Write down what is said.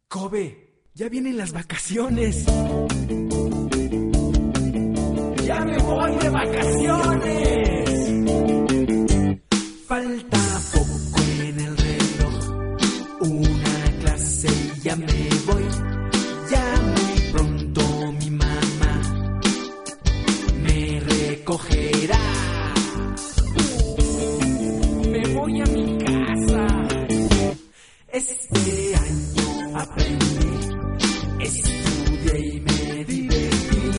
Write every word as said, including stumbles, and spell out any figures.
Kobe, ya vienen las vacaciones. ¡Ya me voy de vacaciones!